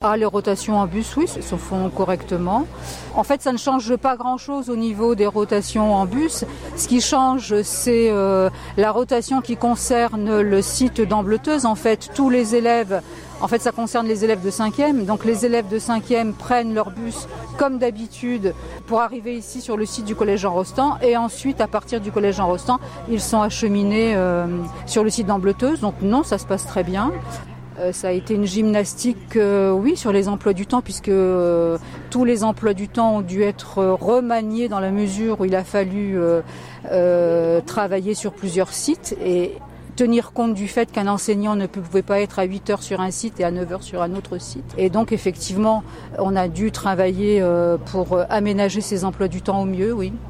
Ah, les rotations en bus, oui, se font correctement. En fait, ça ne change pas grand-chose au niveau des rotations en bus. Ce qui change, c'est la rotation qui concerne le site d'Ambleteuse. En fait, tous les élèves, ça concerne les élèves de 5e. Donc, les élèves de 5e prennent leur bus comme d'habitude pour arriver ici sur le site du collège Jean Rostand. Et ensuite, à partir du collège Jean Rostand, ils sont acheminés sur le site d'Ambleteuse. Donc, non, ça se passe très bien. Ça a été une gymnastique, oui, sur les emplois du temps, puisque tous les emplois du temps ont dû être remaniés dans la mesure où il a fallu travailler sur plusieurs sites et tenir compte du fait qu'un enseignant ne pouvait pas être à 8 heures sur un site et à 9 heures sur un autre site. Et donc, effectivement, on a dû travailler pour aménager ces emplois du temps au mieux, oui.